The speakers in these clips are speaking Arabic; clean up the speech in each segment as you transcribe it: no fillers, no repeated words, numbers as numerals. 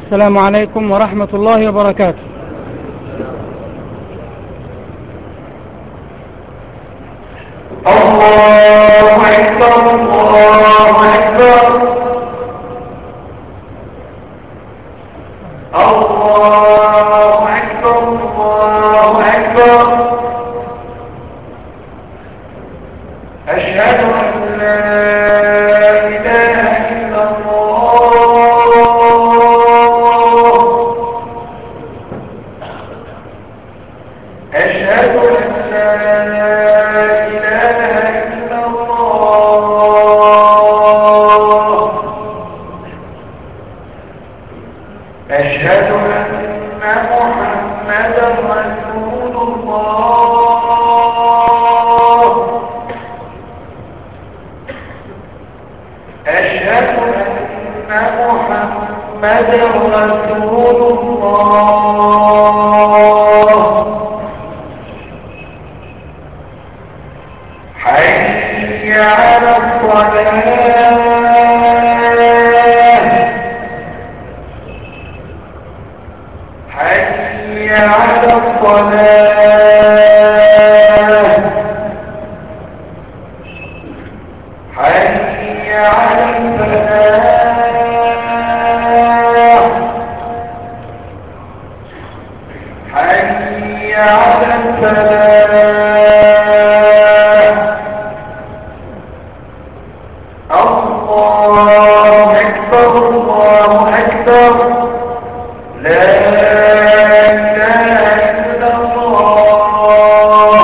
السلام عليكم ورحمة الله وبركاته. الله أكبر الله أكبر الله أكبر الله أكبر أشهد أن لا إله إلا الله أشهد أن لا إله إلا الله أشهد أن محمدا رسول الله أشهد أن محمدا رسول الله حي على الصلاة حي على الصلاة حي على الفلاح حي على الفلاح الله أكبر الله أكبر لا إله إلا الله.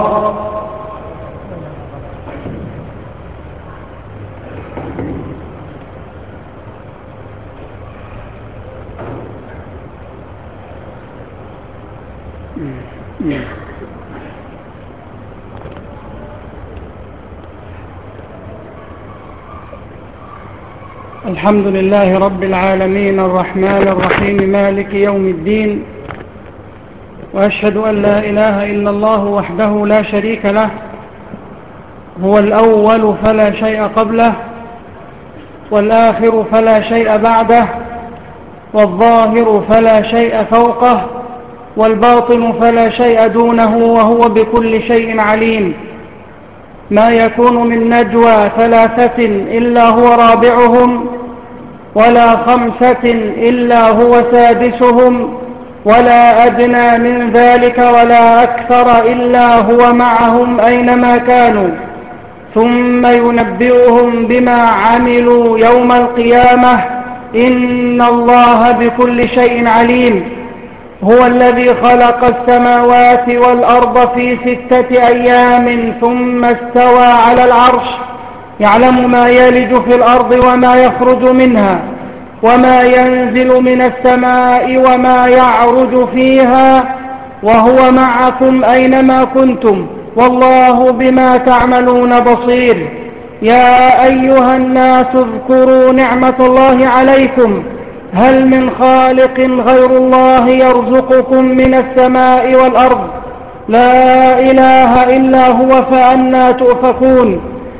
الحمد لله رب العالمين الرحمن الرحيم مالك يوم الدين، وأشهد أن لا إله إلا الله وحده لا شريك له، هو الأول فلا شيء قبله، والآخر فلا شيء بعده، والظاهر فلا شيء فوقه، والباطن فلا شيء دونه، وهو بكل شيء عليم. ما يكون من نجوى ثلاثة إلا هو رابعهم، ولا خمسة إلا هو سادسهم، ولا أدنى من ذلك ولا أكثر إلا هو معهم أينما كانوا، ثم ينبئهم بما عملوا يوم القيامة. إن الله بكل شيء عليم. هو الذي خلق السماوات والأرض في 6 أيام ثم استوى على العرش، يعلم ما يلج في الأرض وما يخرج منها، وما ينزل من السماء وما يعرج فيها، وهو معكم أينما كنتم، والله بما تعملون بصير. يا أيها الناس اذكروا نعمة الله عليكم، هل من خالق غير الله يرزقكم من السماء والأرض؟ لا إله إلا هو فأنى تؤفكون.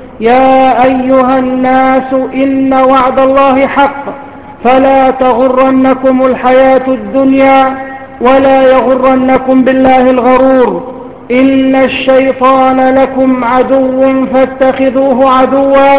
يا أيها الناس إن وعد الله حق، فلا تغرنكم الحياة الدنيا ولا يغرنكم بالله الغرور. إن الشيطان لكم عدو فاتخذوه عدوا،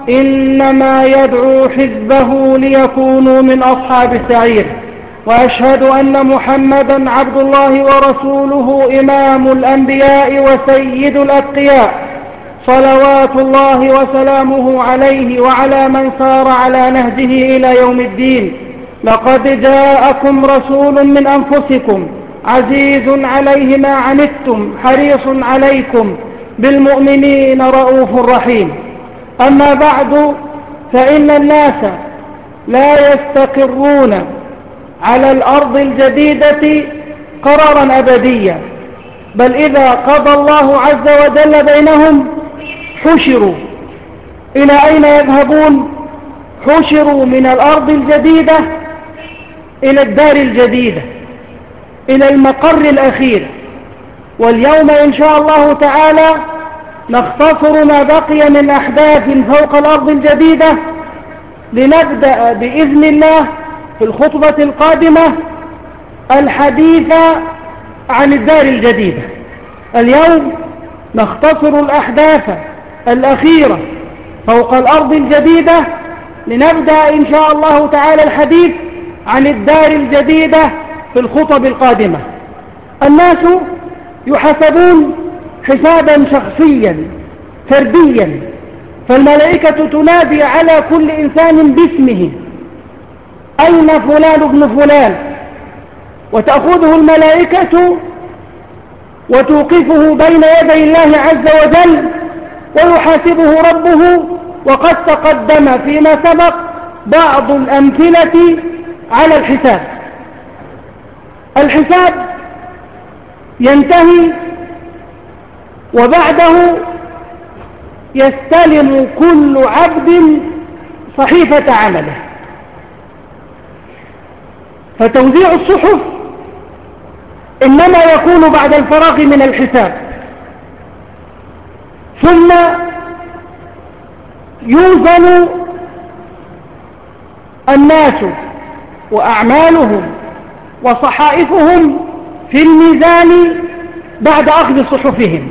إنما يدعو حزبه ليكونوا من أصحاب السعير. وأشهد أن محمدا عبد الله ورسوله إمام الأنبياء وسيد الأتقياء، صلوات الله وسلامه عليه وعلى من سار على نهجه إلى يوم الدين. لقد جاءكم رسول من أنفسكم عزيز عليه ما عنتم حريص عليكم بالمؤمنين رؤوف رحيم. أما بعد، فإن الناس لا يستقرون على الأرض الجديدة قرارا أبديا، بل إذا قضى الله عز وجل بينهم حشروا. إلى أين يذهبون؟ حشروا من الأرض الجديدة إلى الدار الجديدة، إلى المقر الأخير. واليوم إن شاء الله تعالى نختصر ما بقي من أحداث فوق الأرض الجديدة، لنبدأ بإذن الله في الخطبة القادمة الحديث عن الدار الجديدة. اليوم نختصر الأحداث الأخيرة فوق الأرض الجديدة، لنبدأ إن شاء الله تعالى الحديث عن الدار الجديدة في الخطب القادمة. الناس يحاسبون حسابا شخصيا فرديا، فالملائكة تنادي على كل إنسان باسمه: أين فلان ابن فلان؟ وتأخذه الملائكة وتوقفه بين يدي الله عز وجل ويحاسبه ربه. وقد تقدم فيما سبق بعض الأمثلة على الحساب. الحساب ينتهي وبعده يستلم كل عبد صحيفة عمله، فتوزيع الصحف إنما يكون بعد الفراغ من الحساب، ثم يوزن الناس وأعمالهم وصحائفهم في الميزان بعد أخذ صحفهم.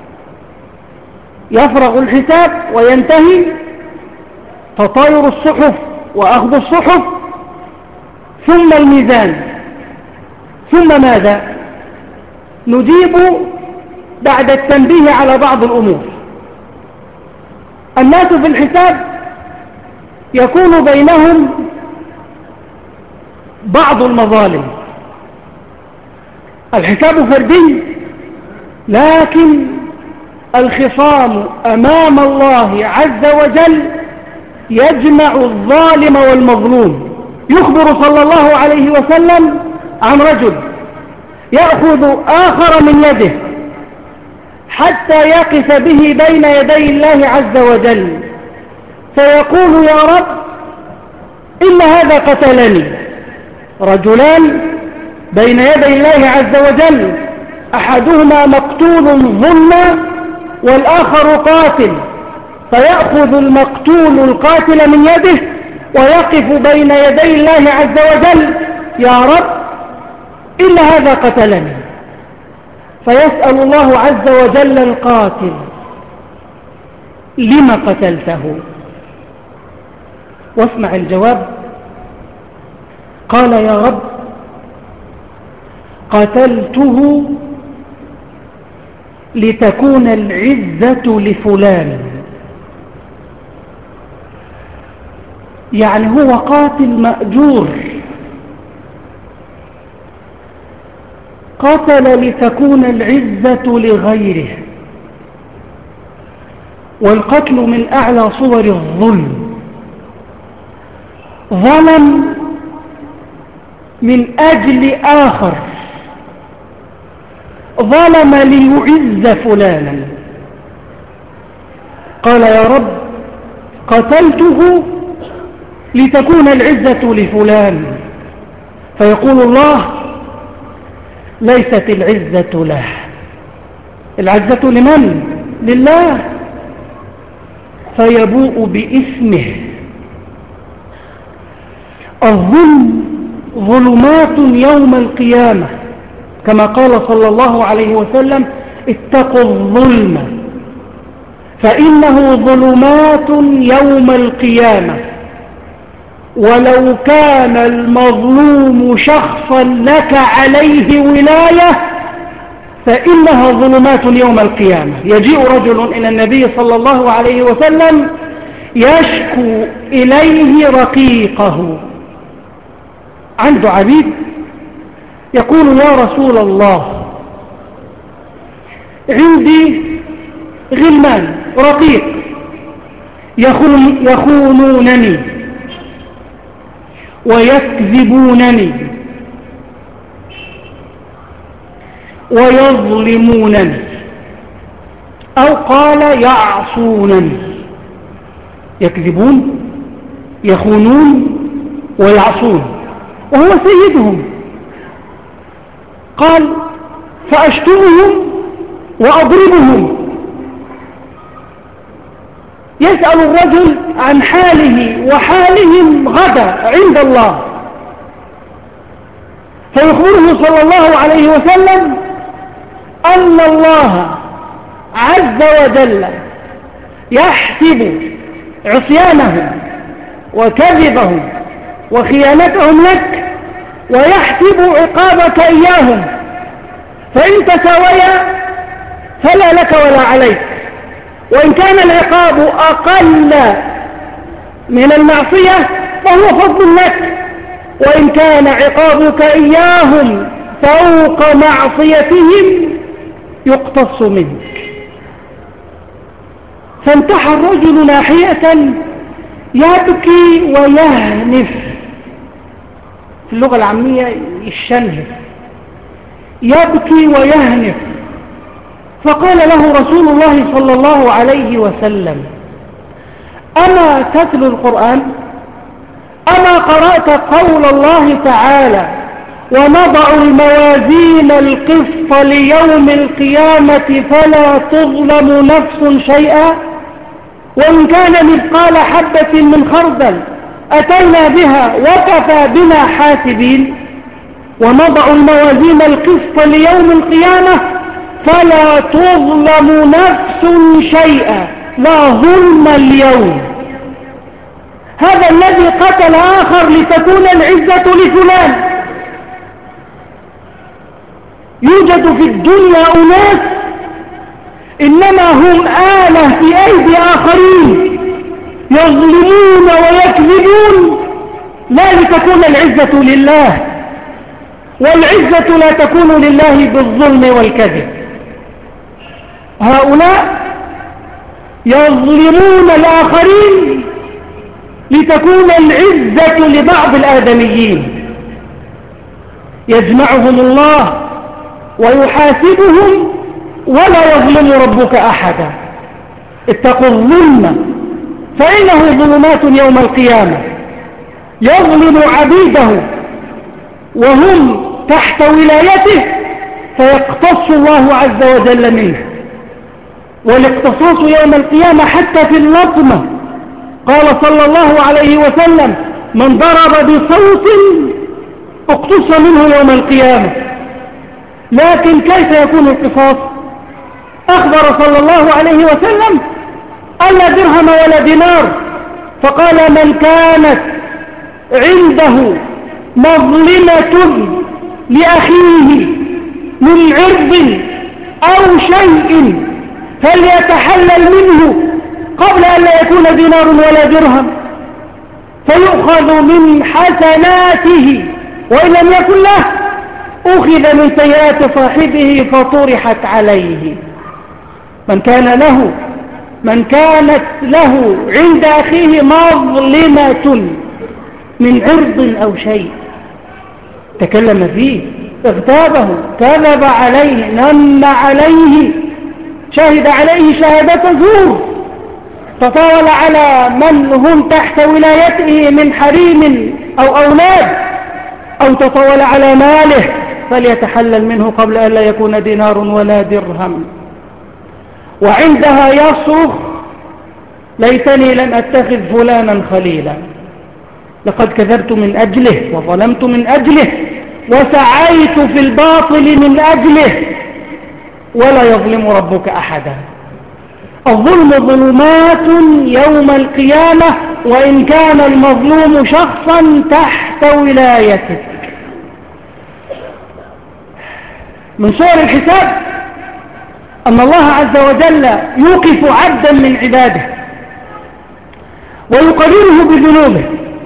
يفرغ الحساب وينتهي، تطاير الصحف وأخذ الصحف، ثم الميزان، ثم ماذا؟ نجيب بعد التنبيه على بعض الأمور. الناس في الحساب يكون بينهم بعض المظالم. الحساب فردي، لكن الخصام أمام الله عز وجل يجمع الظالم والمظلوم. يخبر صلى الله عليه وسلم عن رجل يأخذ آخر من يده حتى يقف به بين يدي الله عز وجل فيقول: يا رب إن هذا قتلني. رجلان بين يدي الله عز وجل، أحدهما مقتول ظلما والآخر قاتل، فيأخذ المقتول القاتل من يده ويقف بين يدي الله عز وجل: يا رب إن هذا قتلني. فيسأل الله عز وجل القاتل: لم قتلته؟ واسمع الجواب. قال: يا رب قتلته لتكون العزة لفلان. يعني هو قاتل مأجور، قتل لتكون العزة لغيره. والقتل من أعلى صور الظلم. ظلم من أجل آخر، ظلم ليعز فلانا. قال: يا رب قتلته لتكون العزة لفلان. فيقول الله: ليست العزة له، العزة لمن؟ لله. فيبوء بإثمه. الظلم ظلمات يوم القيامة، كما قال صلى الله عليه وسلم: اتقوا الظلم فإنه ظلمات يوم القيامة. ولو كان المظلوم شخصا لك عليه ولاية فإنها ظلمات يوم القيامة. يجيء رجل إلى النبي صلى الله عليه وسلم يشكو إليه رقيقه، عنده عبيد، يقول: يا رسول الله عندي غلمان رقيق يخونونني ويكذبونني ويظلمونني، أو قال يعصونني. يكذبون، يخونون، ويعصون، وهو سيدهم. قال: فأشتمهم وأضربهم. يسأل الرجل عن حاله وحالهم غدا عند الله، فيخبره صلى الله عليه وسلم أن الله عز وجل يحسب عصيانهم وكذبهم وخيانتهم لك، ويحسب عقابك إياهم، فإن تساويا فلا لك ولا عليك، وإن كان العقاب أقل من المعصية فهو فضل لك، وإن كان عقابك إياهم فوق معصيتهم يقتص منك. فانتحى الرجل ناحية يبكي ويهنف، في اللغة العامية الشنهف، يبكي ويهنف. فقال له رسول الله صلى الله عليه وسلم: أما تتلو القرآن؟ أما قرأت قول الله تعالى: ونضع الموازين القسط ليوم القيامة فلا تظلم نفس شيئا وإن كان مثقال حبة من خردل أتينا بها وكفى بنا حاسبين. ونضع الموازين القسط ليوم القيامة فلا تظلم نفس شيئا، لا ظلم اليوم. هذا الذي قتل آخر لتكون العزة لفلان. يوجد في الدنيا أناس إنما هم آلة في أيدي آخرين يظلمون ويكذبون، لا لتكون العزة لله، والعزة لا تكون لله بالظلم والكذب. هؤلاء يظلمون الآخرين لتكون العزة لبعض الآدميين، يجمعهم الله ويحاسبهم ولا يظلم ربك أحدا. اتقوا الظلم فإنه ظلمات يوم القيامة، يظلم عبيده وهم تحت ولايته فيقتص الله عز وجل منه. والاقتصاص يوم القيامة حتى في اللطمة، قال صلى الله عليه وسلم: من ضرب بصوت اقتص منه يوم القيامة. لكن كيف يكون القصاص؟ أخبر صلى الله عليه وسلم ألا درهم ولا دينار، فقال: من كانت عنده مظلمة لأخيه من عرض أو شيء فليتحلل منه قبل أن لا يكون دينار ولا درهم، فيؤخذ من حسناته، وإن لم يكن له أخذ من سيئات صاحبه فطرحت عليه. من كانت له عند أخيه مظلمة من عرض أو شيء تكلم فيه، اغتابه، كذب عليه، نم عليه، شهد عليه شهادة زور، تطاول على من هم تحت ولايته من حريم أو أولاد، أو تطاول على ماله، فليتحلل منه قبل أن لا يكون دينار ولا درهم. وعندها يصرخ: ليتني لم أتخذ فلانا خليلا، لقد كذبت من أجله وظلمت من أجله وسعيت في الباطل من أجله، ولا يظلم ربك أحدا. الظلم ظلمات يوم القيامة، وإن كان المظلوم شخصا تحت ولايتك. من صور الحساب أن الله عز وجل يوقف عبدا من عباده ويقرره بذنوبه: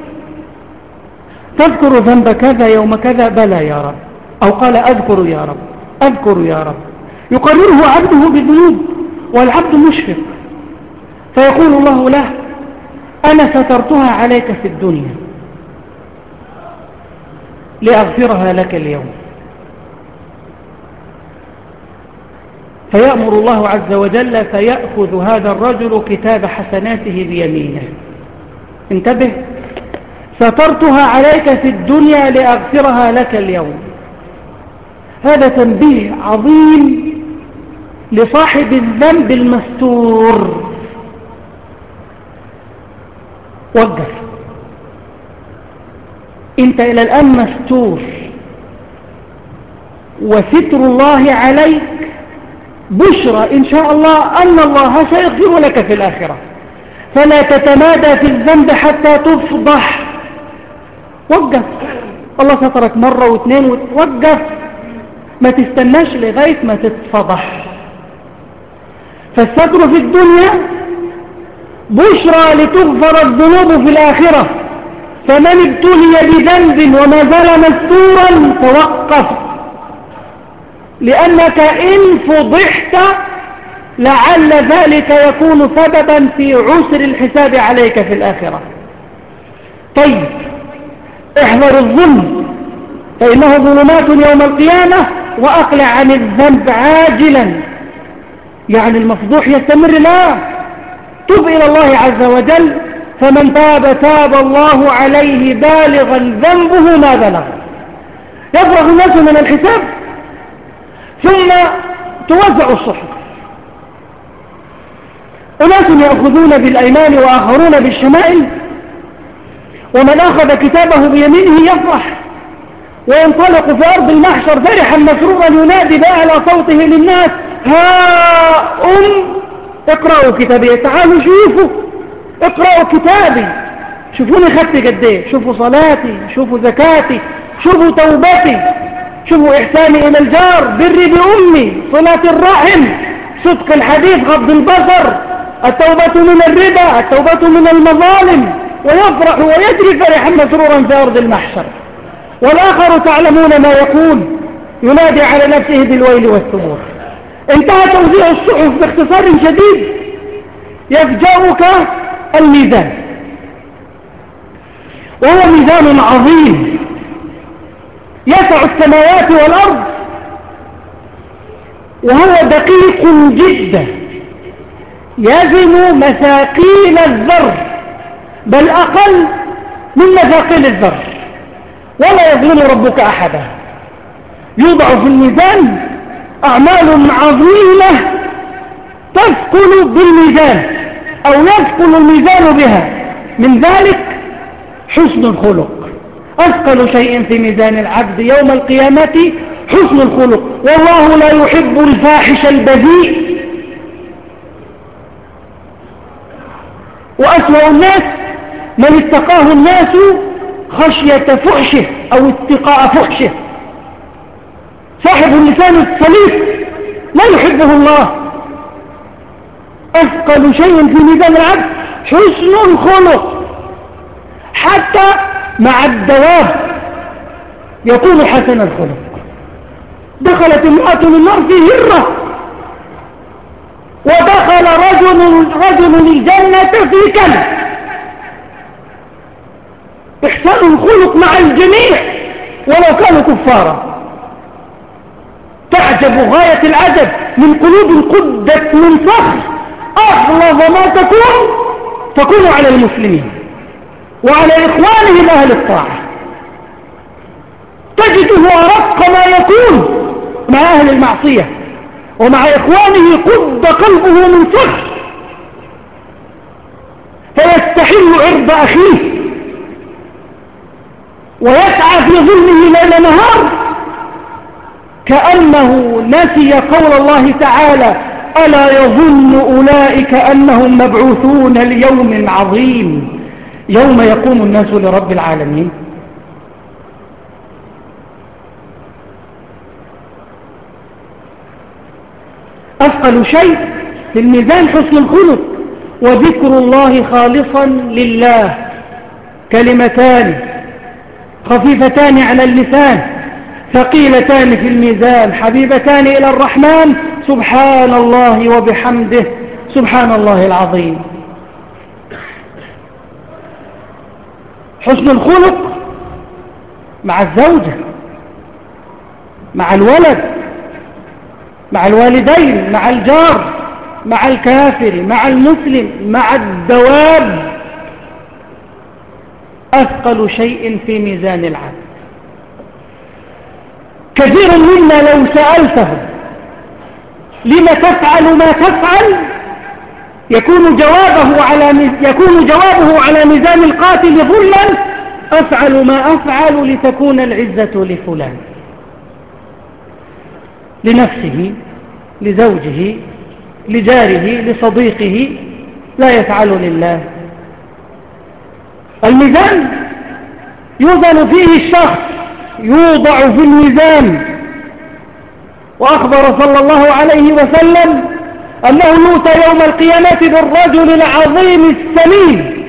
تذكر ذنب كذا يوم كذا؟ بلى يا رب. أو قال: أذكر يا رب، أذكر يا رب. يقرره عبده بذنوب والعبد مشفق، فيقول الله له: أنا سترتها عليك في الدنيا لأغفرها لك اليوم. فيأمر الله عز وجل فيأخذ هذا الرجل كتاب حسناته بيمينه. انتبه: سترتها عليك في الدنيا لأغفرها لك اليوم. هذا تنبيه عظيم لصاحب الذنب المستور. وقف، انت إلى الآن مستور، وستر الله عليك بشرى إن شاء الله أن الله سيغفر لك في الآخرة. فلا تتمادى في الذنب حتى تفضح. وقف، الله سترك مرة واثنين وقف، ما تستناش لغاية ما تتفضح. فالستر في الدنيا بشرى لتغفر الذنوب في الآخرة. فمن ابتلي بذنب وما زال مستورا توقف، لأنك إن فضحت لعل ذلك يكون سببا في عسر الحساب عليك في الآخرة. طيب، احذر الظلم فإنه ظلمات يوم القيامة، وأقلع عن الذنب عاجلا. يعني المفضوح يستمر؟ لا، تب إلى الله عز وجل. فمن تاب تاب الله عليه بالغا ذنبه ما بلغ. يفرغ الناس من الحساب ثم توزع الصحف. أناس يأخذون بالأيمان وآخرون بالشمائل، ومن أخذ كتابه بيمينه يفرح وينطلق في أرض المحشر فرحا مسرورا ينادي بأعلى صوته للناس: اقرأوا كتابي، تعالوا شوفوا، اقرأوا كتابي، شوفوني خدت قد ايه، شوفوا صلاتي، شوفوا زكاتي، شوفوا توبتي، شوفوا إحساني إلى الجار، بري بأمي، صلة الرحم، صدق الحديث، غض البصر، التوبة من الربا، التوبة من المظالم. ويفرح ويجري فرحا مسرورا في أرض المحشر. والآخر تعلمون ما يقول، ينادي على نفسه بالويل والثبور. انتهى توزيع الصحف باختصار شديد. يفجأك الميزان، وهو ميزان عظيم يسع السماوات والأرض، وهو دقيق جدا يزن مثاقيل الذر، بل أقل من مثاقيل الذر، ولا يظلم ربك أحدا. يوضع في الميزان أعمال عظيمة تثقل بالميزان أو يثقل الميزان بها. من ذلك حسن الخلق. أثقل شيء في ميزان العبد يوم القيامة حسن الخلق، والله لا يحب الفاحش البذيء. وأسوأ الناس من اتقاه الناس خشية فحشه أو اتقاء فحشه. صاحب اللسان السليط لا يحبه الله. أثقل شيء في ميزان العبد حسن الخلق. حتى مع الدواب يكون حسن الخلق. دخلت امرأة النار في هرة، ودخل رجل الجنة في كلب. إحسان الخلق مع الجميع ولو كانوا كفارا. تعجب غاية العجب من قلوب قدت من صخر، أغلظ ما تكون على المسلمين وعلى إخوانهم أهل الطاعة. تجده أرق ما يكون مع أهل المعصية، ومع إخوانه قد قلبه من صخر، فيستحل عرض أخيه ويسعى في ظلمه ليل نهار، كأنه نسي قول الله تعالى: ألا يظن أولئك أنهم مبعوثون ليوم عظيم يوم يقوم الناس لرب العالمين. أثقل شيء في الميزان حسن الخلق وذكر الله خالصا لله. كلمتان خفيفتان على اللسان ثقيلتان في الميزان حبيبتان إلى الرحمن، سبحان الله وبحمده سبحان الله العظيم. حسن الخلق مع الزوجة، مع الولد، مع الوالدين، مع الجار، مع الكافر، مع المسلم، مع الدواب. أثقل شيء في ميزان العبد. كثير منا لو سألته لم تفعل ما تفعل يكون جوابه على ميزان القاتل ظلا: أفعل ما أفعل لتكون العزة لفلان. لنفسه، لزوجه، لجاره، لصديقه، لا يفعل لله. الميزان يوزن فيه الشخص، يوضع في الميزان. وأخبر صلى الله عليه وسلم أنه يؤتى يوم القيامة بالرجل العظيم السمين،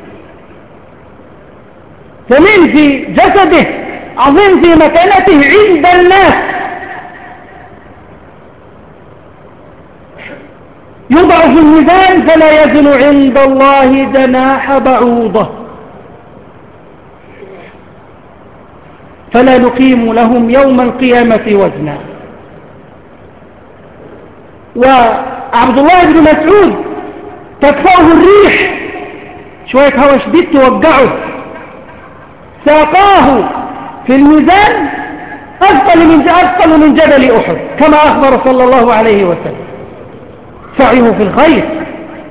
سمين في جسده، عظيم في مكانته عند الناس، يوضع في الميزان فلا يزن عند الله جناح بعوضة، فلا نقيم لهم يوم القيامة وزنا. وعبد الله بن مسعود تدفعه الريح، شوية هوا شديد توقعه، ساقاه في الميزان أثقل من جبل أحد، كما أخبر صلى الله عليه وسلم. سعيه في الخير،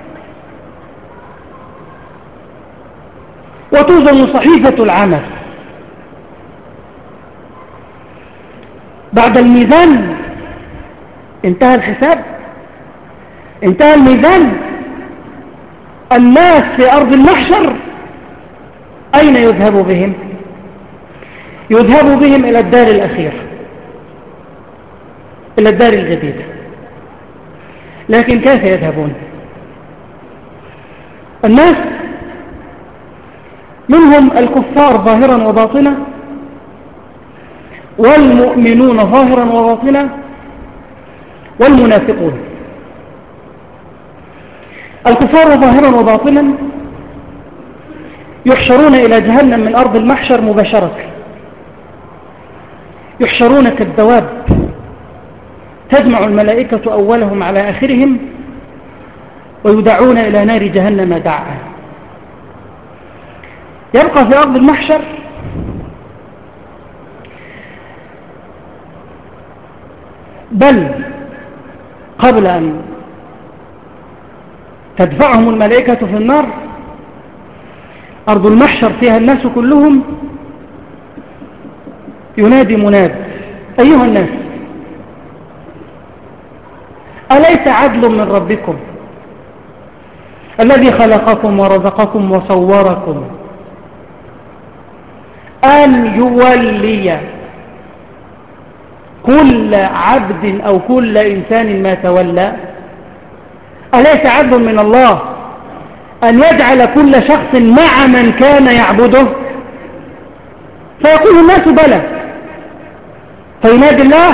وتوزن صحيفة العمل. بعد الميزان انتهى الحساب، انتهى الميزان. الناس في أرض المحشر أين يذهب بهم؟ يذهب بهم إلى الدار الأخيرة، إلى الدار الجديدة. لكن كيف يذهبون؟ الناس منهم الكفار ظاهرا وباطنا، والمؤمنون ظاهرا وباطنا، والمنافقون. الكفار ظاهرا وباطنا يحشرون إلى جهنم من أرض المحشر مباشرة، يحشرون كالدواب، تجمع الملائكة أولهم على آخرهم ويدعون إلى نار جهنم دعا. يبقى في أرض المحشر بل قبل أن تدفعهم الملائكة في النار، أرض المحشر فيها الناس كلهم، ينادي مناد: أيها الناس، أليس عدل من ربكم الذي خلقكم ورزقكم وصوركم أن يولي كل عبد أو كل إنسان ما تولى؟ أليس عدل من الله أن يجعل كل شخص مع من كان يعبده؟ فيقول الناس بلى، فينادي الله: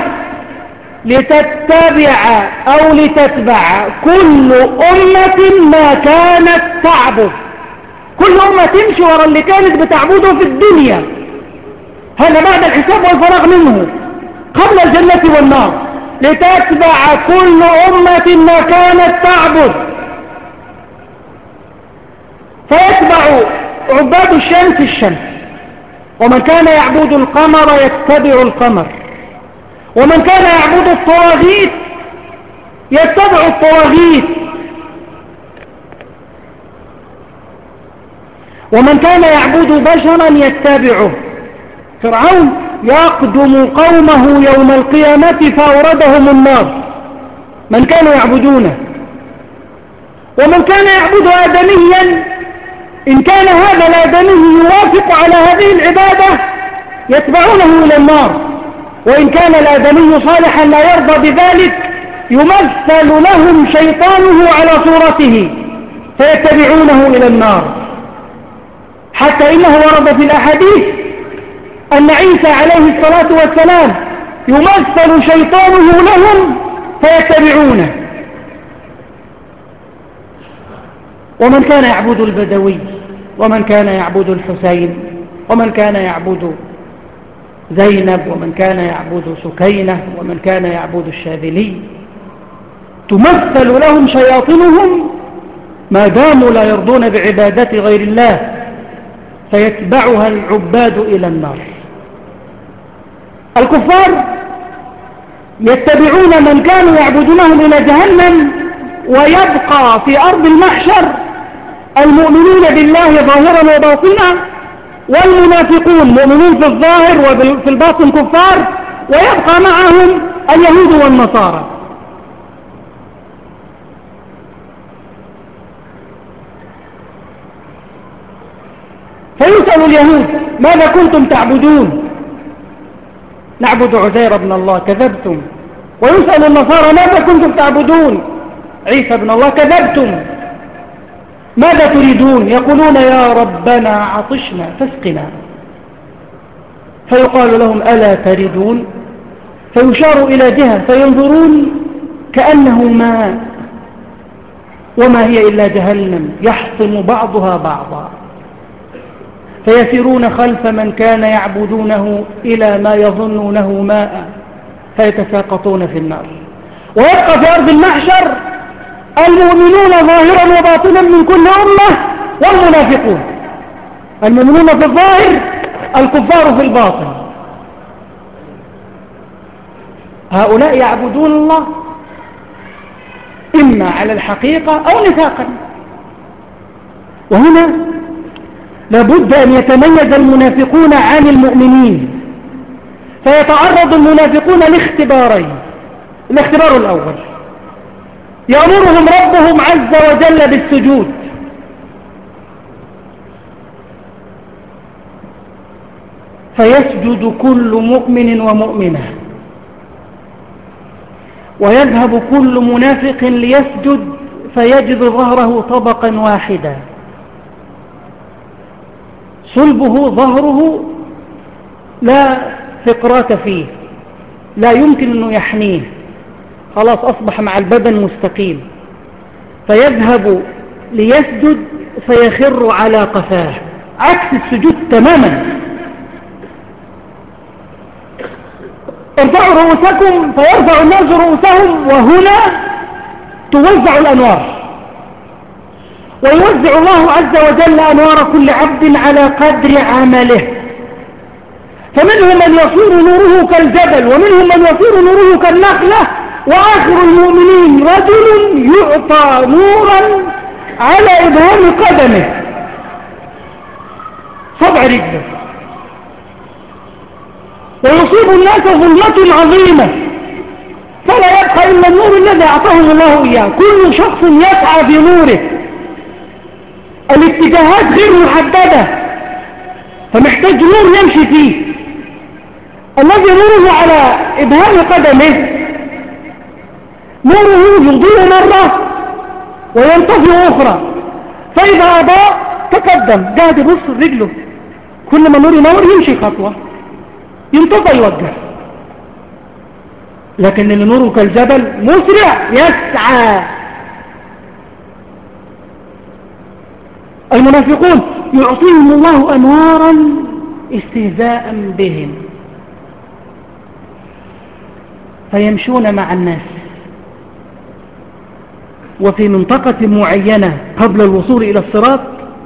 لتتبع أو لتتبع كل أمة ما كانت تعبد. كل أمة تمشي وراء اللي كانت بتعبده في الدنيا، هذا بعد الحساب والفراغ منه، قبل الجنة والنار. لتتبع كل أمة ما كانت تعبد، فيتبع عباد الشمس، ومن كان يعبد القمر يتبع القمر، ومن كان يعبد الطواغيت يتبع الطواغيت، ومن كان يعبد بشرا يتبعه. فرعون يقدم قومه يوم القيامة فأوردهم النار، من كانوا يعبدونه. ومن كان يعبد آدميا، إن كان هذا الآدمي يوافق على هذه العبادة يتبعونه إلى النار، وإن كان الآدمي صالحا لا يرضى بذلك يمثل لهم شيطانه على صورته فيتبعونه إلى النار. حتى إنه ورد في الأحاديث أن عيسى عليه الصلاة والسلام يمثل شيطانه لهم فيتبعونه. ومن كان يعبد البدوي، ومن كان يعبد الحسين، ومن كان يعبد زينب، ومن كان يعبد سكينة، ومن كان يعبد الشاذلي، تمثل لهم شياطينهم ما داموا لا يرضون بعبادة غير الله، فيتبعها العباد إلى النار. الكفار يتبعون من كانوا يعبدونهم إلى جهنم، ويبقى في أرض المحشر المؤمنون بالله ظاهرا وباطنا، والمنافقون مؤمنون في الظاهر وفي الباطن كفار، ويبقى معهم اليهود والنصارى. فيسأل اليهود ماذا كنتم تعبدون؟ نعبد عزير بن الله، كذبتم. ويسأل النصارى ماذا كنتم تعبدون؟ عيسى بن الله، كذبتم. ماذا تريدون؟ يقولون يا ربنا عطشنا فاسقنا. فيقال لهم ألا تردون؟ فيشار إلى جهة فينظرون كأنه ماء، وما هي إلا جهنم يحطم بعضها بعضا. فيسيرون خلف من كان يعبدونه إلى ما يظنونه ماء، فيتساقطون في النار. ويبقى في أرض المحشر المؤمنون ظاهرا وباطنا من كل أمة والمنافقون. المؤمنون في الظاهر، الكفار في الباطن. هؤلاء يعبدون الله إما على الحقيقة أو نفاقا. وهنا لابد أن يتميز المنافقون عن المؤمنين، فيتعرض المنافقون لاختبارين. الاختبار الأول: يأمرهم ربهم عز وجل بالسجود، فيسجد كل مؤمن ومؤمنة، ويذهب كل منافق ليسجد فيجد ظهره طبقا واحدا، صلبه ظهره لا فقرات فيه، لا يمكن أنه يحنيه، خلاص أصبح مع البدن مستقيم. فيذهب ليسجد فيخر على قفاه، عكس السجود تماما. ارفعوا رؤوسكم، فيرفع الناس رؤوسهم، وهنا توزع الأنوار، ويوزع الله عز وجل أنوار كل عبد على قدر عمله. فمنهم من يصير نوره كالجبل، ومنهم من يصير نوره كالنخلة. وآخر المؤمنين رجل يعطى نورا على إبهام قدمه، صبع رجله، ويصيب الناس ظلمة عظيمة، فلا يبقى إلا النور الذي أعطاهم الله إياه. كل شخص يسعى في نوره، الاتجاهات غير محددة، فمحتاج نور يمشي فيه. الذي نوره على إبهام قدمه نوره يضيء مرة وينطفئ أخرى، فإذا أضاء تقدم، قاعد يبص رجله، كل ما نور ينور يمشي خطوة، ينطفئ يوقف. لكن اللي نوره كالجبل مسرع يسعى. المنافقون يعطيهم الله أنوارا استهزاء بهم، فيمشون مع الناس، وفي منطقة معينة قبل الوصول إلى الصراط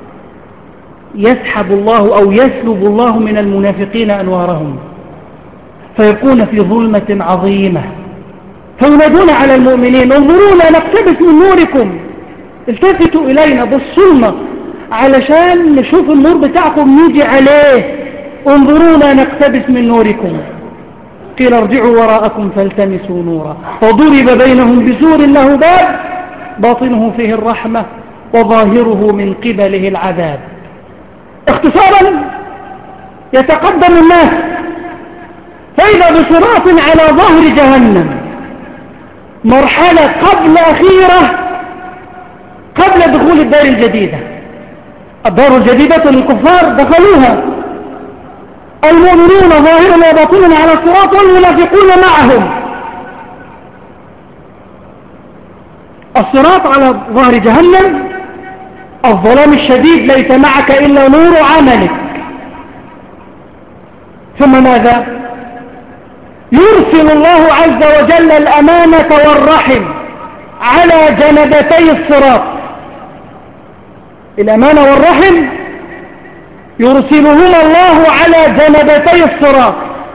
يسحب الله أو يسلب الله من المنافقين أنوارهم، فيكون في ظلمة عظيمة. فينادون على المؤمنين: انظرونا نقتبس من نوركم، التفتوا إلينا بالصلمة علشان نشوف النور بتاعكم نيجي عليه، انظرونا نقتبس من نوركم. قيل ارجعوا وراءكم فالتمسوا نورا، فضرب بينهم بسور له باب باطنه فيه الرحمة وظاهره من قبله العذاب. اختصارا يتقدم الناس فإذا بصراط على ظهر جهنم، مرحلة قبل أخيرة قبل دخول الدار الجديدة. الدار الجديدة للكفار دخلوها المؤمنون ظاهرا وباطنا على الصراط والمنافقون معهم. الصراط على ظهر جهنم، الظلام الشديد، ليس معك إلا نور عملك. ثم ماذا؟ يرسل الله عز وجل الأمانة والرحم على جنبتي الصراط. الأمانة والرحم يرسلهما الله على جنبتي الصراط،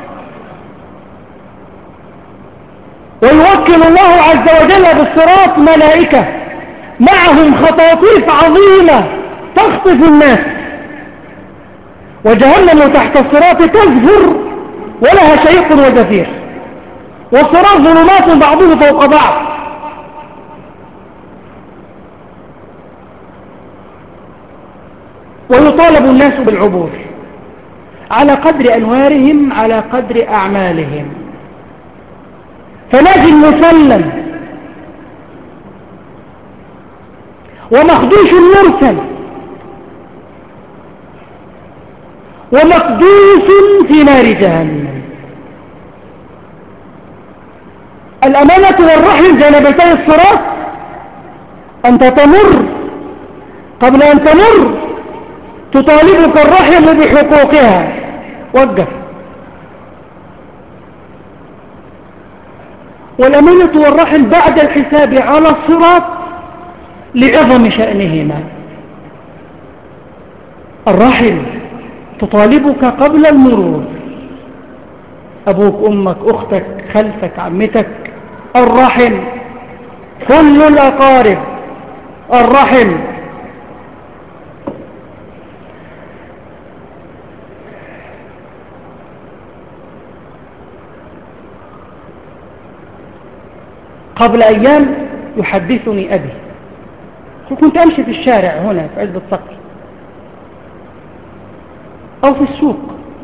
ويوكل الله عز وجل بالصراط ملائكة معهم خطاطيف عظيمة تخطف الناس، وجهنم تحت الصراط تزفر ولها شيق وزفير. والصراط ظلمات بعضه فوق بعض. ويطالب الناس بالعبور على قدر أنوارهم، على قدر أعمالهم. فناجي مسلم ومخدوش مرسل ومقدوس في نار جهنم. الأمانة والرحم جانبتي الصراط، أنت تمر، قبل أن تمر تطالبك الرحم بحقوقها. وقف. والأمانة والرحم بعد الحساب على الصراط لعظم شأنهما. الرحم تطالبك قبل المرور، أبوك، أمك، أختك، خلفك، عمتك. الرحم كل الأقارب. الرحم قبل أيام يحدثني أبي، كنت أمشي في الشارع هنا في عزبة صقر أو في السوق،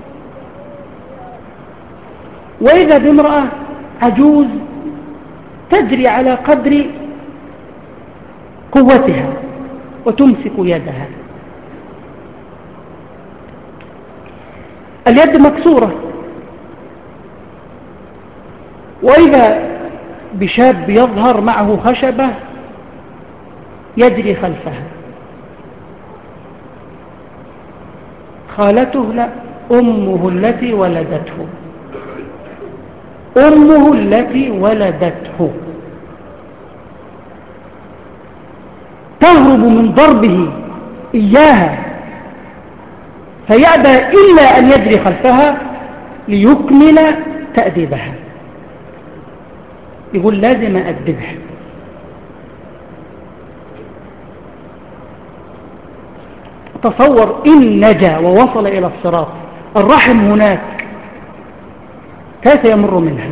وإذا بامرأة عجوز تجري على قدر قوتها وتمسك يدها، اليد مكسورة، وإذا بشاب يظهر معه خشبة يجري خلفها. خالته لا، أمه التي ولدته، أمه التي ولدته تهرب من ضربه إياها، فيأبى إلا أن يجري خلفها ليكمل تأديبها. يقول لازم أدبها. تصور إن نجا ووصل إلى الصراط، الرحم هناك كيف يمر منها؟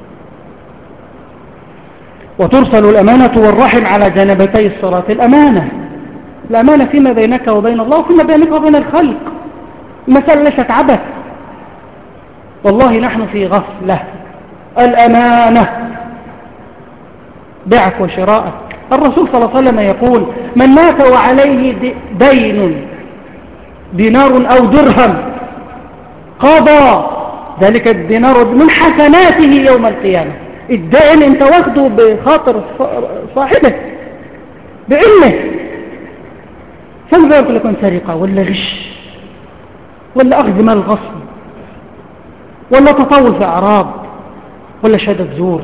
وترسل الأمانة والرحم على جانبتي الصراط. الأمانة فيما بينك وبين الله وفيما بينك وبين الخلق. المسألة ليست عبث، والله نحن في غفلة. الأمانة بيعك وشراءك. الرسول صلى الله عليه وسلم يقول: من مات وعليه دين دينار أو درهم قضى ذلك الدينار من حسناته يوم القيامة. الدين انت واخده بخاطر صاحبه بعلمه، فما بالك لكم سرقة ولا غش ولا أخذ مال غصب ولا تطاول في أعراض ولا شهادة زور.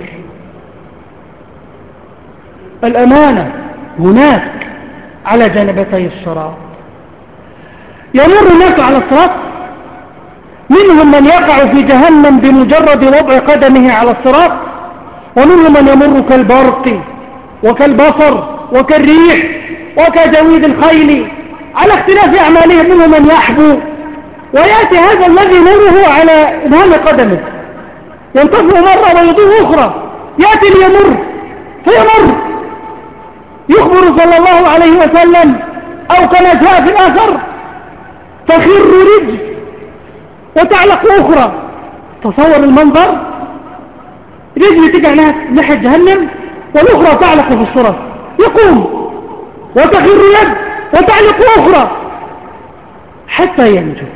الأمانة هناك على جانبتي الصراط. يمر الناس على الصراط، منهم من يقع في جهنم بمجرد وضع قدمه على الصراط، ومنهم من يمر كالبرق وكالبصر وكالريح وكجويد الخيل على اختلاف أعمالهم. منهم من يحبو ويأتي هذا الذي يمره على إبهام قدمه، ينتفع مرة ويضيء أخرى، يأتي ليمر فيمر. يخبر صلى الله عليه وسلم أو كما جاء في الآثر: تخر رجل وتعلق أخرى. تصور المنظر، رجل تقع ناحية جهنم والأخرى تعلق في الصراط، يقوم وتخر يد وتعلق أخرى حتى ينجو.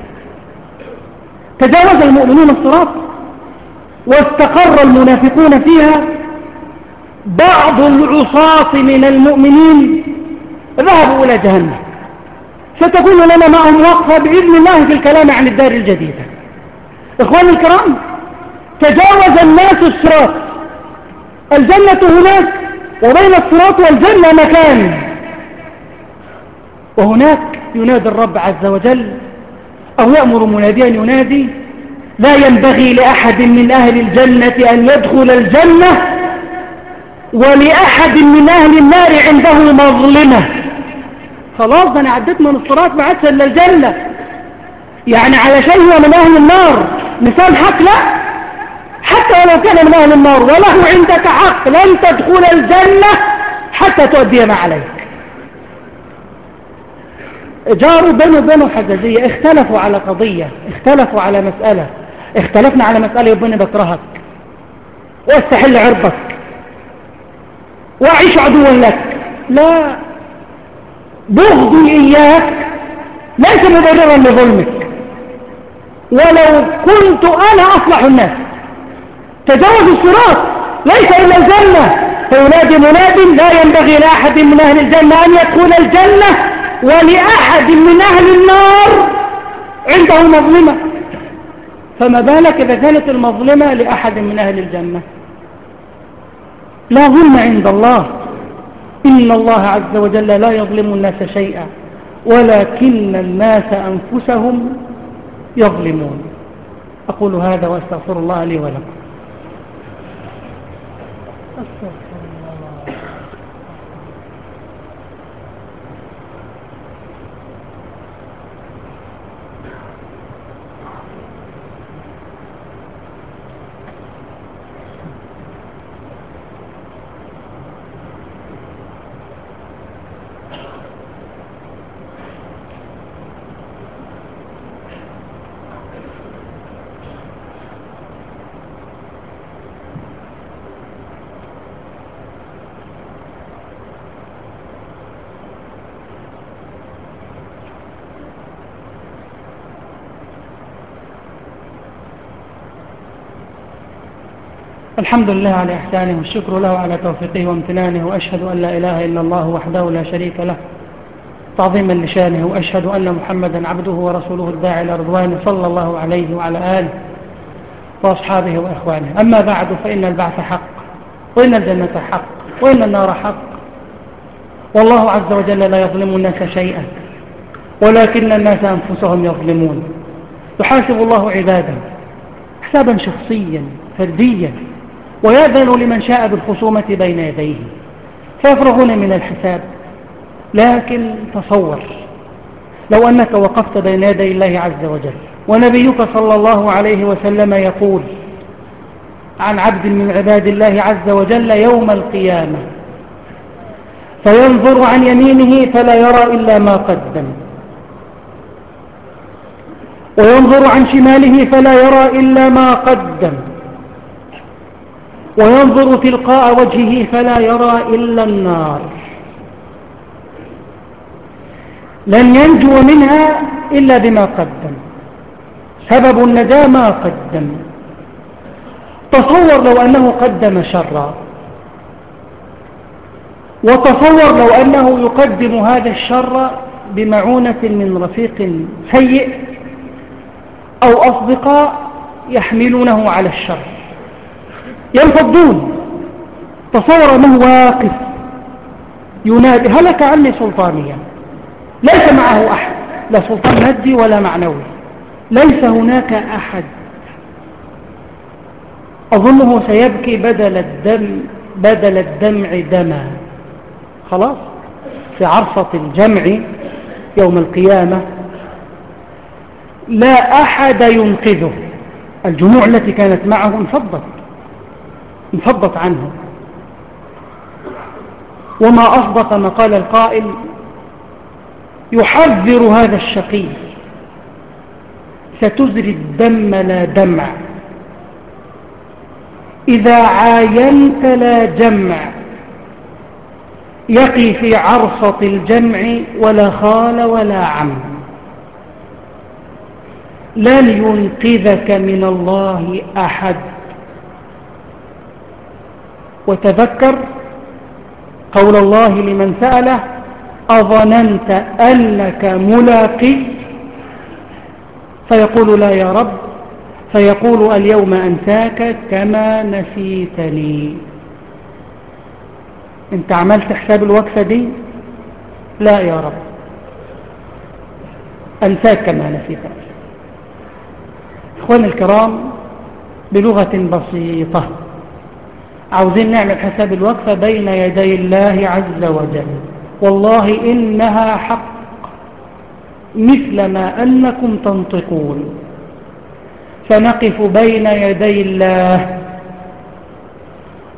تجاوز المؤمنون الصراط واستقر المنافقون فيها. بعض العصاة من المؤمنين ذهبوا إلى جهنم، ستكون لنا معهم وقفة بإذن الله في الكلام عن الدار الجديدة. إخواني الكرام، تجاوز الناس الصراط، الجنة هناك، وبين الصراط والجنة مكان، وهناك ينادي الرب عز وجل أو يأمر مناديا ينادي: لا ينبغي لأحد من أهل الجنة أن يدخل الجنة ولأحد من أهل النار عنده مظلمة. خلاص أنا عديت من الصراط ما عادش إلا الجنة، يعني علشان هو من أهل النار نسامحك؟ لا، حتى حتى ولو كان من أهل النار، وله عندك حق لن تدخل الجنة حتى تؤدي ما عليك. جاروا بينه وبينه حجازية، اختلفوا على قضية، اختلفوا على مسألة، اختلفنا على مسألة يبني بكرهك واستحل عرضك واعيش عدوا لك. لا، بغضي إياك ليس مبررا لظلمك، ولو كنت أنا أصلح الناس. تجاوز الصراط ليس إلا الجنة، فينادي مناد لا ينبغي لأحد من أهل الجنة أن يدخل الجنة، ولأحد من أهل النار عنده مظلمة، فما بالك إذا كانت المظلمة لأحد من أهل الجنة. لا ظلم عند الله، إن الله عز وجل لا يظلم الناس شيئا ولكن الناس أنفسهم يظلمون. أقول هذا وأستغفر الله لي ولكم. الحمد لله على إحسانه والشكر له على توفيقه وامتنانه، وأشهد أن لا إله إلا الله وحده لا شريك له تعظيما لشانه، وأشهد أن محمدا عبده ورسوله الداعي إلى رضوانه صلى الله عليه وعلى آله وأصحابه وإخوانه. أما بعد، فإن البعث حق، وإن الجنة حق، وإن النار حق، والله عز وجل لا يظلم الناس شيئا ولكن الناس أنفسهم يظلمون. يحاسب الله عباده حسابا شخصيا فرديا، ويأذن لمن شاء بالخصومة بين يديه فيفرغون من الحساب. لكن تصور لو أنك وقفت بين يدي الله عز وجل ونبيك صلى الله عليه وسلم يقول عن عبد من عباد الله عز وجل يوم القيامة فينظر عن يمينه فلا يرى إلا ما قدم، وينظر عن شماله فلا يرى إلا ما قدم، وينظر تلقاء وجهه فلا يرى إلا النار، لن ينجو منها إلا بما قدم، سبب النجاة ما قدم. تصور لو أنه قدم شرا، وتصور لو أنه يقدم هذا الشر بمعونة من رفيق سيء أو أصدقاء يحملونه على الشر ينفضون. تصور أنه واقف ينادي هلك عني سلطانيا، ليس معه أحد، لا سلطان مادي ولا معنوي، ليس هناك أحد. أظنه سيبكي بدل الدمع دما. خلاص في عرصة الجمع يوم القيامة لا أحد ينقذه. الجموع التي كانت معه انفضت عنه. وما أصدق ما قال القائل يحذر هذا الشقي ستزري الدم لا دمع، إذا عاينت لا جمع، يقي في عرصة الجمع ولا خال ولا عم، لن ينقذك من الله أحد. وتذكر قول الله لمن سأله أظننت أنك ملاقي، فيقول لا يا رب، فيقول اليوم أنساك كما نسيتني. انت عملت حساب الوقفة دي؟ لا يا رب، أنساك كما نسيتني. إخواني الكرام، بلغة بسيطة عاوزين نعمل حساب الوقفة بين يدي الله عز وجل. والله إنها حق مثل ما أنكم تنطقون، فنقف بين يدي الله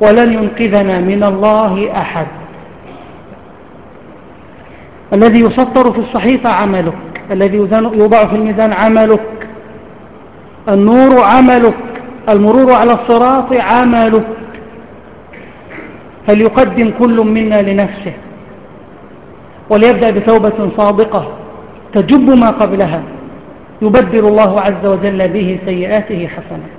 ولن ينقذنا من الله أحد. الذي يسطر في الصحيفة عملك، الذي يوضع في الميزان عملك، النور عملك، المرور على الصراط عملك. فليقدم كل منا لنفسه، وليبدأ بتوبة صادقة تجب ما قبلها، يبدل الله عز وجل به سيئاته حسنات.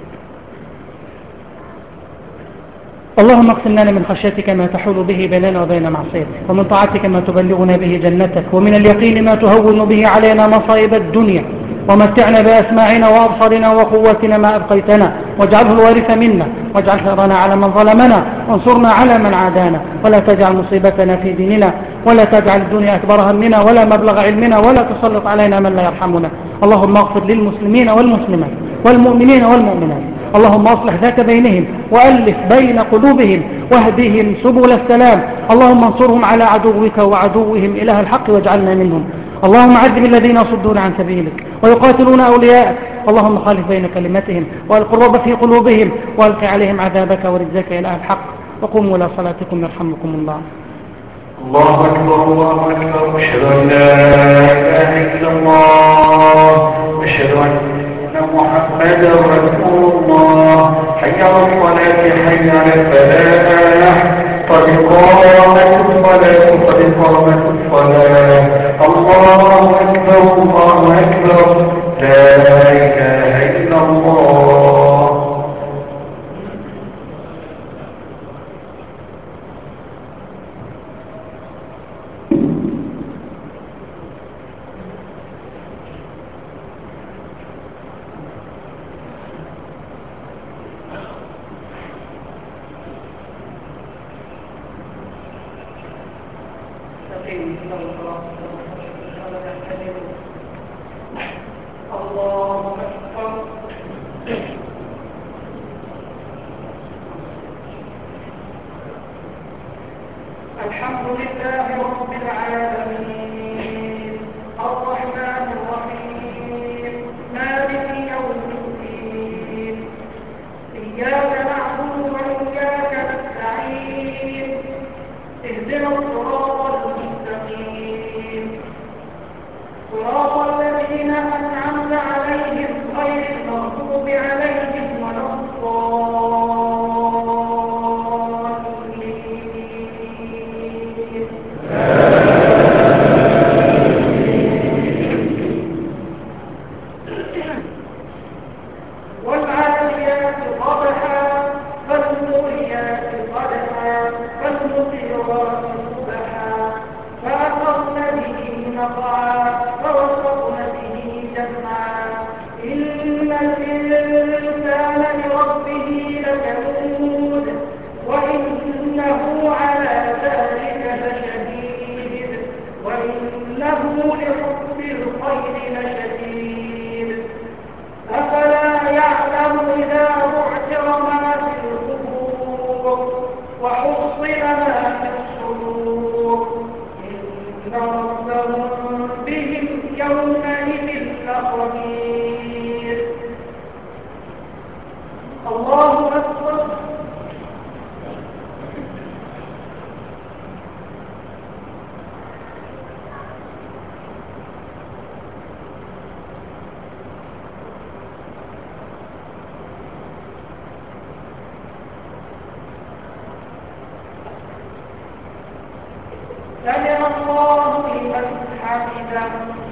اللهم اقسم لنا من خشيتك ما تحول به بيننا وبين معصيتك، ومن طاعتك ما تبلغنا به جنتك، ومن اليقين ما تهون به علينا مصائب الدنيا، ومتعنا بأسماعنا وأبصارنا وقوتنا ما أبقيتنا، واجعله الوارث منا، واجعل ثأرنا على من ظلمنا، وانصرنا على من عادانا، ولا تجعل مصيبتنا في ديننا، ولا تجعل الدنيا أكبر همنا ولا مبلغ علمنا، ولا تسلط علينا من لا يرحمنا. اللهم اغفر للمسلمين والمسلمات والمؤمنين والمؤمنات، اللهم أصلح ذات بينهم وألف بين قلوبهم واهدهم سبل السلام. اللهم انصرهم على عدوك وعدوهم إله الحق واجعلنا منهم. اللهم عذب الذين يصدون عن سبيلك ويقاتلون أولياءك، اللهم خالف بين كلمتهم والق الرعب في قلوبهم والق عليهم عذابك ورجزك إله الحق. وقوموا إلى صلاتكم يرحمكم الله. الله أكبر الله أكبر، أشهد أن لا إله إلا الله، أشهد أن محمدا رسول الله. حي على الصلاة، حي على الفلاح، قد قامت الصلاة قد قامت الصلاة. الله أكبر الله أكبر، لا إله إلا الله. الحمد لله رب العالمين، الرحمن الرحيم، مالك يوم الدين، إياك نعبد وإياك نستعين، اهدنا الصراط المستقيم، صراط الذين أنعمت عليهم غير المغضوب عليهم ولا والعاديات ضبحا فالموريات قدحا فالمطيرات صبحا فأثرن به نقعا فوسطن به جمعا إن الإنسان لربه لكنود وإنه على ذلك لشهيد وإنه لحب الخير لشديد أفلا يعلم إذا بعثر ما في القبور وحصل ما في الصدور إن ربهم بهم يومئذ لخبير. الله أكبر. سمع الله لمن حمده.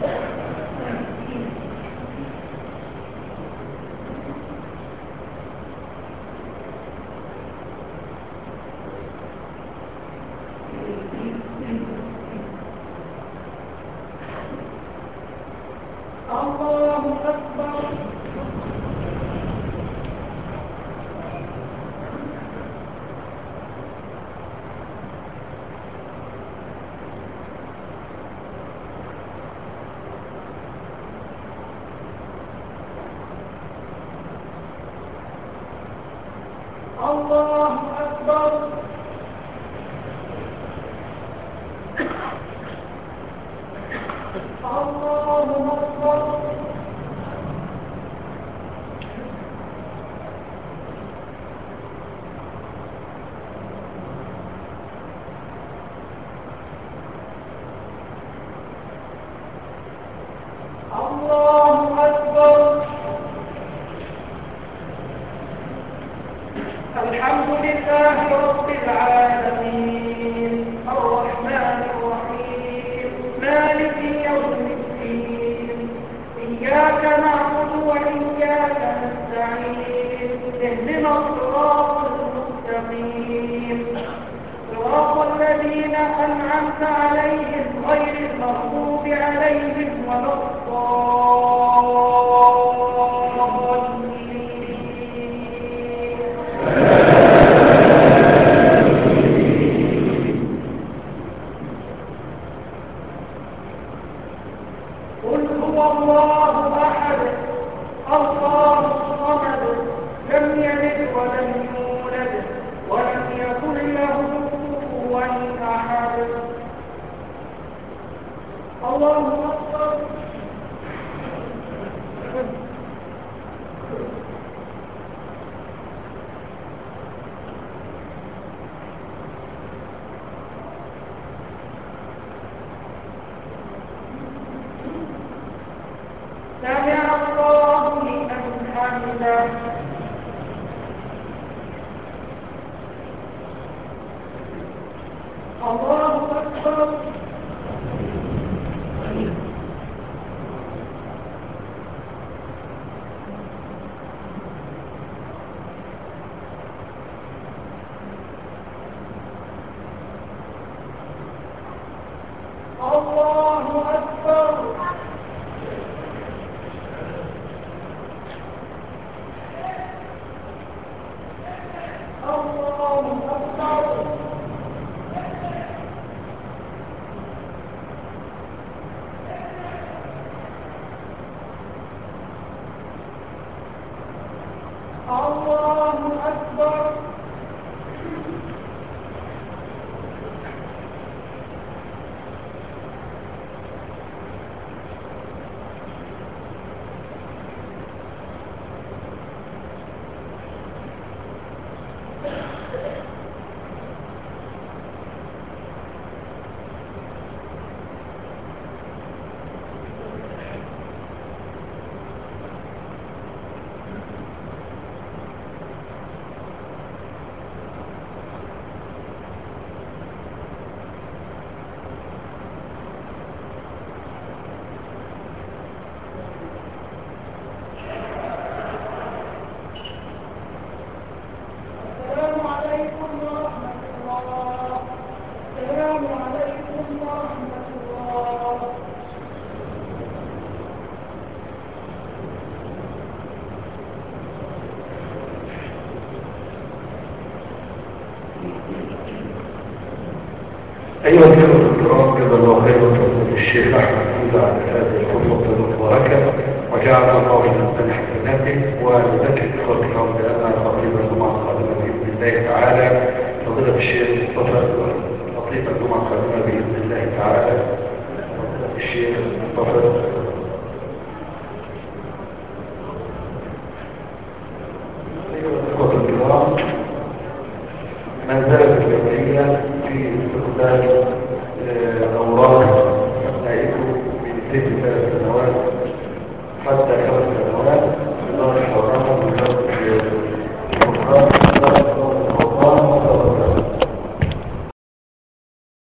الله أكبر. الله أكبر. الله أكبر. الحمد لله رب العالمين الرحمن الرحيم مالك يوم الدين إياك نعبد وإياك نستعين اهدنا الصراط المستقيم صراط الذين أنعمت عليهم غير المغضوب عليهم ولا قل هو الله أحد الله الصمد لم يلد ولم يولد ولم يكن له كفوا أحد الله أكبر سمع الله لمن حمده الله أكبر الله أكبر الله أكبر الله أكبر السلام عليكم ورحمة الله السلام عليكم ورحمة الله أيها الأخوة الكرام، جزا الله خيرا فضيلة الشيخ أحمد فوزة على هذه الخطبة المباركة وجعل الله من حسناته. ونذكر الأخوة الكرام بأن خطيب الجمعة القادمة بإذن الله تعالى فضيلة الشيخ مصطفى، خطيب الجمعة القادمة بإذن الله تعالى فضيلة الشيخ مصطفى. أيها الأخوة الكرام، ما زالت الجمعية في استقبال أوراق أبنائكم من 3 سنوات حتى 5 سنوات، إدارة الأوراق من